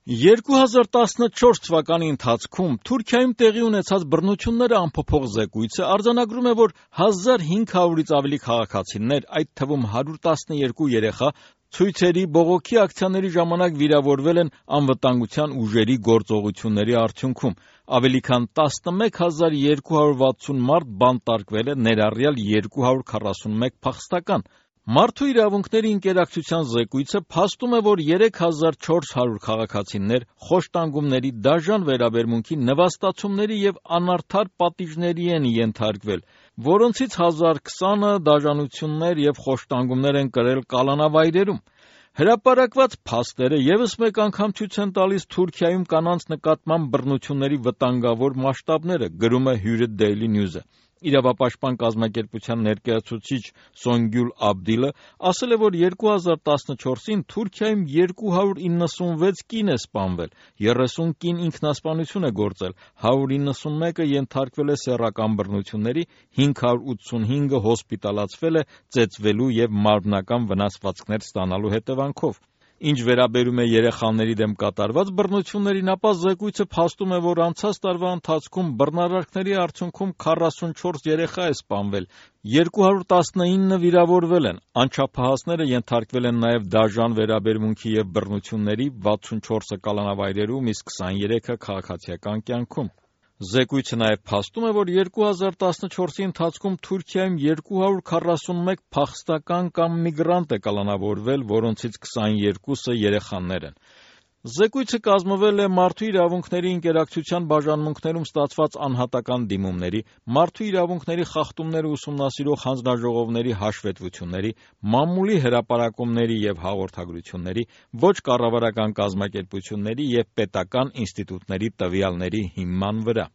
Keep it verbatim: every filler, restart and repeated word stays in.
երկու հազար տասնչորս թվականի ընթացքում Թուրքիայում տեղի ունեցած բռնությունները անփոփոխ զեկույցը արձանագրում է, որ հազար հինգ հարյուրից ավելի քաղաքացիներ, այդ թվում հարյուր տասնյոթ երեխա, ցույցերի, բողոքի ակցիաների ժամանակ վիրավորվել են անվտանգության ուժերի գործողությունների արդյունքում։ Ավելի քան տասնմեկ հազար երկու հարյուր վաթսուն մարդ բանտարկվել է, ներառյալ երկու հարյուր քառասունմեկ փախստական։ Մարդու իրավունքների ինկերակցության զեկույցը փաստում է, որ երեք հազար չորս հարյուր քաղաքացիներ խոշտանգումների, դաժան վերաբերմունքի, նվաստացումների և անարդար պատիժների են ենթարկվել, որոնցից հազար քսանը դաժանություններ և խոշտանգումներ են կրել կալանավայրերում։ Հրապարակված փաստերը ևս մեկ անգամ ցույց են տալիս Թուրքիայում կանանց նկատմամբ բռնությունների վտանգավոր մասշտաբները, գրում է Hürriyet Daily News-ը։ Իրավապաշտպան կազմակերպության ներկայացուցիչ Սոնգյուլ Աբդիլը ասել է, որ երկու հազար տասնչորսին Թուրքիայում երկու հարյուր իննսունվեց կին է սպանվել, երեսուն կին ինքնասպանություն է գործել, հարյուր իննսունմեկը ենթարկվել է սեռական բռնությունների, հինգ հարյուր ութսունհինգը հոսպիտալացվել է ծեծվելու և մարմնական վնասվածքներ ստանալու հետևանքով։ Ինչ վերաբերում է երեխաների դեմ կատարված բռնություններին, ապա զեկույցը փաստում է, որ անցած տարվա ընթացքում բռնարարքների արդյունքում քառասունչորս երեխա է սպանվել, երկու հարյուր տասնինը վիրավորվել են, անչափահասները ենթարկվել են նաև դաժան վերաբերմունքի և բռնությունների, վաթսունչորսը կալանավայրերում, իսկ քսաներեքը քաղաքացիական կյանքում։ Զեկույցը նաև փաստում է, որ երկու հազար տասնչորսի ընթացքում Թուրքիայում երկու հարյուր քառասունմեկ փախստական կամ միգրանտ է կալանավորվել, որոնցից քսաներկուսը երեխաներ են։ Զեկույցը կազմվել է Մարդու իրավունքների ինկերակցության բաժանմունքներում ստացված անհատական դիմումների, մարդու իրավունքների խախտումները ուսումնասիրող հանձնաժողովների հաշվետվությունների, մամուլի հրապարակումների և հաղորդագրությունների, ոչ կառավարական կազմակերպությունների և պետական ինստիտուտների տվյալների հիման վրա։